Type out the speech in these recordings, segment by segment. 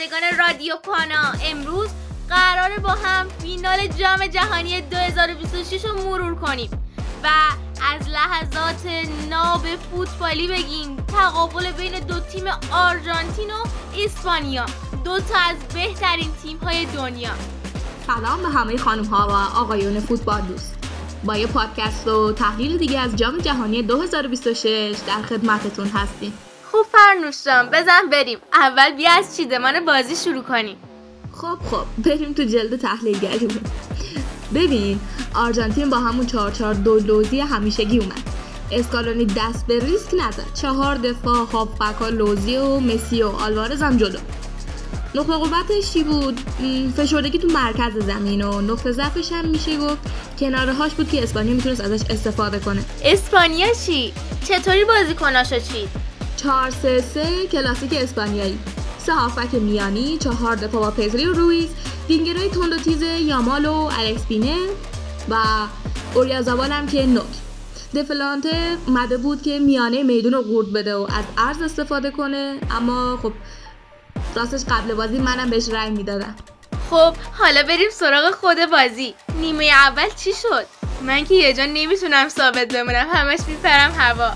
شنوندگان رادیو پانا، امروز قراره با هم فینال جام جهانی 2026 رو مرور کنیم و از لحظات ناب فوتبالی بگیم. تقابل بین دو تیم آرژانتین و اسپانیا، دو تا از بهترین تیم‌های دنیا. سلام به همه خانم‌ها و آقایون فوتبال دوست. با یه پادکست و تحلیل دیگه از جام جهانی 2026 در خدمتتون هستیم. خوب فرنوش جان، بزن بریم. اول بیا از چیدمان بازی شروع کنیم. خب بریم تو جلد تحلیلگریمون. ببین، آرژانتین با همون 4-4-2 لوزی همیشگی اومد. اسکالونی دست به ریسک نزد. 4 دفاع، هافبک‌ها لوزی و مسی و آلوارز هم جلو. نقطه قوتش چی بود؟ فشردگی تو مرکز زمین و نقطه ضعفش هم میشه گفت کنارهاش بود که اسپانیا میتونست ازش استفاده کنه. اسپانیا چی؟ چطوری بازیکناشو چید؟ 4-3-3 کلاسیک اسپانیایی. 3 هافبک میانی، 4 دفاع با پدری و رویز، وینگرهای تند و تیز یامال و الکس پینه و اوریازابال هم که نوک. دفلانته اومده بود که میانه میدون رو قورت بده و از عرض استفاده کنه، اما خب راستش قبل بازی منم بهش رای میدادم. خب حالا بریم سراغ خود بازی. نیمه اول چی شد؟ من که یه جا نمیتونم ثابت بمونم، همش میپرم هوا.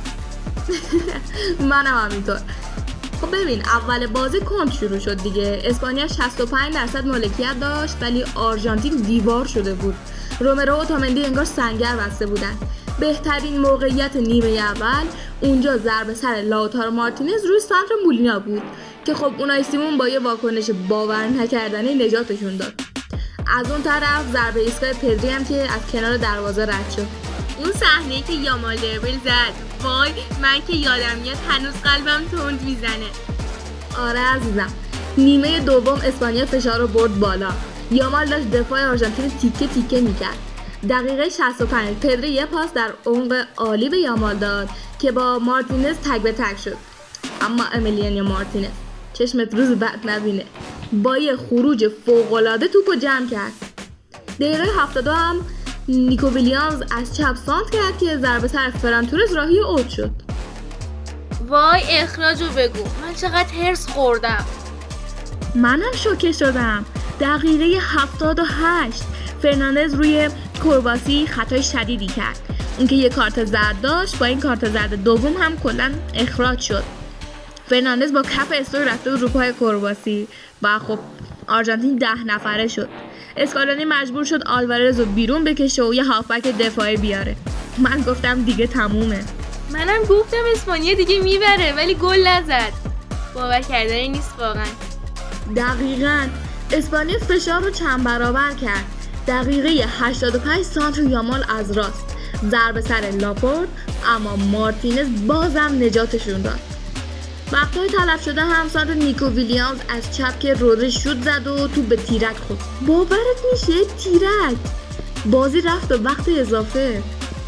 منم همینطور. خب ببین، اول بازی کند شروع شد دیگه. اسپانیا 65% مالکیت داشت ولی آرژانتین دیوار شده بود. رومرو و اوتامندی انگار سنگر بسته بودن. بهترین موقعیت نیمه اول اونجا ضربه سر لاوتارو مارتینز روی سانتر مولینا بود که خب اونای سیمون با یه واکنش باور نکردنی نجاتشون داد. از اون طرف ضربه ایستگاه پدری هم که از کنار دروازه رد شد. اون صحنه‌ای که یامال دربل زد، وای من که یادم میاد هنوز قلبم تند میزنه. آره عزیزم. نیمه دوم اسپانیا فشار رو برد بالا. یامال داشت دفاع آرژانتین تیکه میکرد. دقیقه 65 پدری یه پاس در عمق عالی به یامال داد که با مارتینز تک به تک شد. اما امیلیانو مارتینز چشمت روز بعد نبینه، با یه خروج فوق‌العاده توپو جمع کرد. دقیقه 72 هم نیکو ویلیامز از چپ سانت کرد که ضربه سر فران تورز راهی اوت شد. وای اخراجو بگو، من چقدر هرس خوردم. منم شوکه شدم. دقیقه 78 فرناندز روی کورباسی خطای شدیدی کرد. اون که یه کارت زرد داشت، با این کارت زرد دوم هم کلاً اخراج شد. فرناندز با کف استوی رفته بود رو پای کورباسی و خب آرژانتین 10 نفره شد. اسکالونی مجبور شد آلوارز رو بیرون بکشه و یه هافبک دفاعی بیاره. من گفتم دیگه تمومه. منم گفتم اسپانیا دیگه میبره ولی گل نزد. باور کردنی نیست واقعا. دقیقاً اسپانیا فشار رو چند برابر کرد. دقیقه 85 سانتر یامال از راست، ضربه سر لاپورت، اما مارتینز بازم نجاتشون داد. وقتای تلف شده هم سانتر نیکو ویلیامز از چپ که رودری شوت زد و تو به تیرک خورد. باورت میشه؟ تیرک. بازی رفت به وقت اضافه.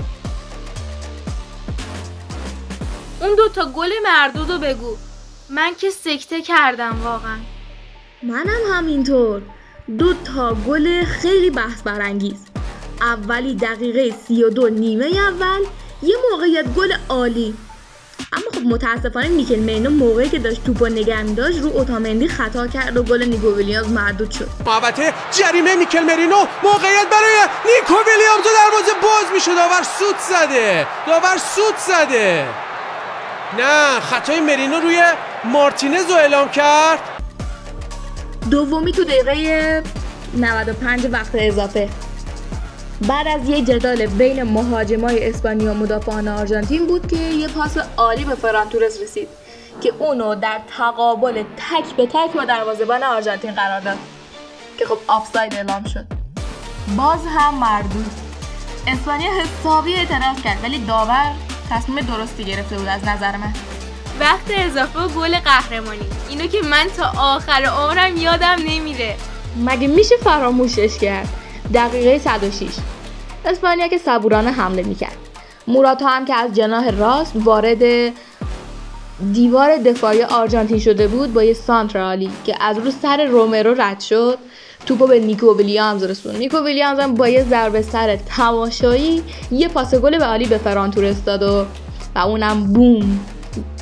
اون 2 گل مردود رو بگو. من که سکته کردم واقعا. منم همینطور. 2 گل خیلی بحث برانگیز. اولی دقیقه 32 نیمه اول، یه موقعیت گل عالی. اما خب متاسفانه میکل مینو موقعی که داشت توپو نگه می‌داشت رو اوتامندی خطا کرد و گل نیکو ویلیامز مردود شد. محوطه جریمه میکل مرینو، موقعیت برای نیکو ویلیامز و دروازه باز میشه. داور سوت زده. نه، خطای مرینو روی مارتینز رو اعلام کرد. دومی تو دقیقه 95 وقت اضافه. بعد از یه جدال بین مهاجمای اسپانیا و مدافعان آرژانتین بود که یه پاس عالی به فران تورز رسید که اونو در تقابل تک به تک با دروازه‌بان آرژانتین قرار داد که خب آفساید اعلام شد. باز هم مردود. اسپانیا حسابی اعتراض کرد ولی داور تصمیم درستی گرفته بود از نظر من. وقت اضافه و گل قهرمانی، اینو که من تا آخر عمرم یادم نمیره. مگه میشه فراموشش کرد؟ دقیقه 106 اسپانیا که صبورانه حمله میکرد. موراتا هم که از جناح راست وارد دیوار دفاعی آرژانتین شده بود با یه سانترالی که از رو سر رومرو رد شد، توپو به نیکو ویلیامز رسون. نیکو ویلیامز هم با یه ضربه سر تماشایی یه پاس گل به عالی به فران تورز داد و اونم بوم.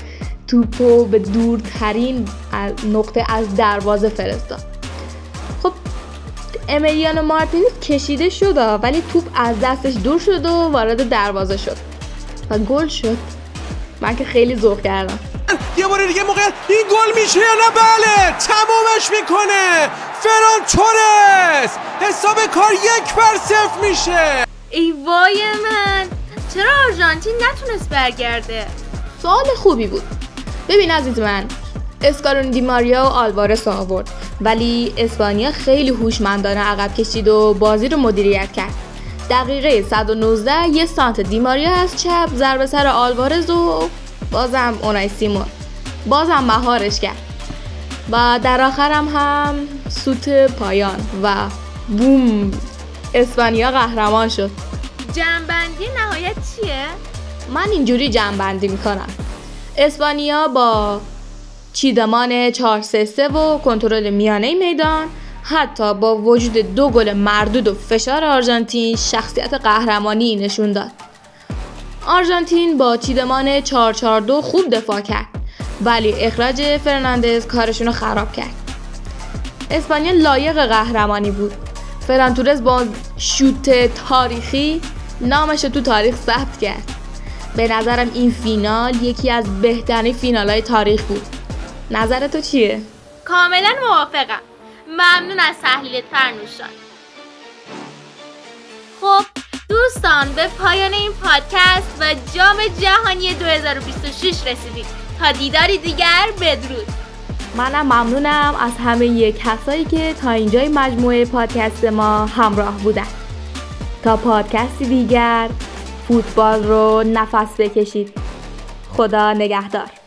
توپو به دورترین نقطه از دروازه فرستاد. خب امیلیانو مارتینز کشیده شد ولی توپ از دستش دور شد و وارد دروازه شد و گل شد. من که خیلی ذوق کردم. یه بار دیگه موقع این گل میشه یا نه؟ بله، تمومش میکنه فران تورس. حساب کار 1-0 میشه. ای وای من، چرا آرژانتین نتونست برگرده؟ سوال خوبی بود. ببین عزیز من، اسکالونی دی ماریا و آلوارس آورد ولی اسپانیا خیلی هوشمندانه عقب کشید و بازی رو مدیریت کرد. دقیقه 119 یه سانت دی ماریا از چپ ضربه سر آلوارز و بازم اونای سیمون بازم مهارش کرد و در آخرم هم سوت پایان و بوم، اسپانیا قهرمان شد. جمع‌بندی نهایت چیه؟ من اینجوری جمع‌بندی میکنم: اسپانیا با چیدمان 4-3-3 و کنترل میانه میدان، حتی با وجود 2 گل مردود و فشار آرژانتین، شخصیت قهرمانی نشون داد. آرژانتین با چیدمان 4-4-2 خوب دفاع کرد ولی اخراج فرناندز کارشونو خراب کرد. اسپانیا لایق قهرمانی بود. فران تورس با شوت تاریخی نامش تو تاریخ ثبت کرد. به نظرم این فینال یکی از بهترین فینال‌های تاریخ بود. نظر تو چیه؟ کاملا موافقم. ممنون از تحلیلت فرنوشان. خب دوستان، به پایان این پادکست و جام جهانی 2026 رسیدیم. تا دیداری دیگر، بدرود. منم ممنونم از همه کسایی که تا اینجای مجموعه پادکست ما همراه بودن. تا پادکستی دیگر، فوتبال رو نفس بکشید. خدا نگهدار.